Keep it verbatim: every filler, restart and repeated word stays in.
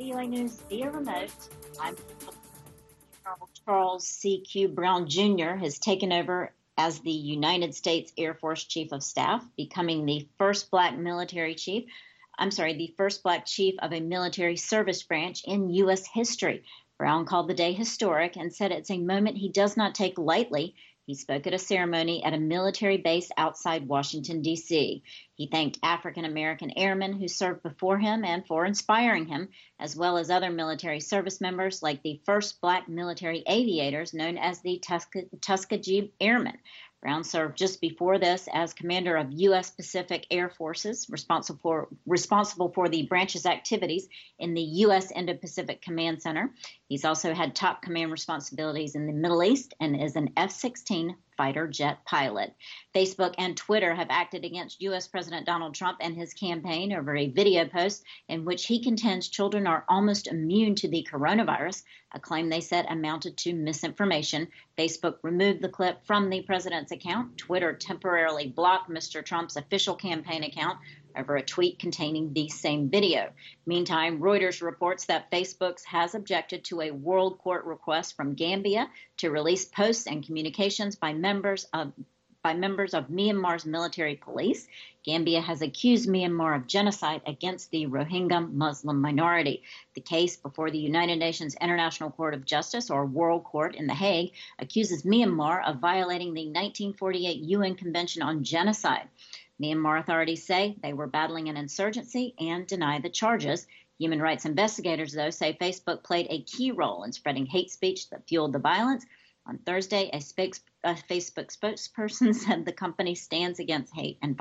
V O A News via remote. I'm General Charles C Q. Brown Junior has taken over as the United States Air Force Chief of Staff, becoming the first black military chief. I'm sorry, the first black chief of a military service branch in U S history. Brown called the day historic and said it's a moment he does not take lightly. He spoke at a ceremony at a military base outside Washington, D C He thanked African-American airmen who served before him and for inspiring him, as well as other military service members like the first black military aviators known as the Tusk- Tuskegee Airmen. Brown served just before this as commander of U S Pacific Air Forces, responsible for, responsible for the branch's activities in the U S Indo-Pacific Command Center. He's also had top command responsibilities in the Middle East and is an F sixteen fighter jet pilot. Facebook and Twitter have acted against U S President Donald Trump and his campaign over a video post in which he contends children are almost immune to the coronavirus, a claim they said amounted to misinformation. Facebook removed the clip from the president's account. Twitter temporarily blocked Mister Trump's official campaign account over a tweet containing the same video. Meantime, Reuters reports that Facebook has objected to a world court request from Gambia to release posts and communications by members of by members of Myanmar's military police. Gambia has accused Myanmar of genocide against the Rohingya Muslim minority. The case before the United Nations International Court of Justice, or World Court in The Hague, accuses Myanmar of violating the nineteen forty-eight U N Convention on Genocide. Myanmar authorities say they were battling an insurgency and deny the charges. Human rights investigators, though, say Facebook played a key role in spreading hate speech that fueled the violence. On Thursday, a, spokes- a Facebook spokesperson said the company stands against hate and violence.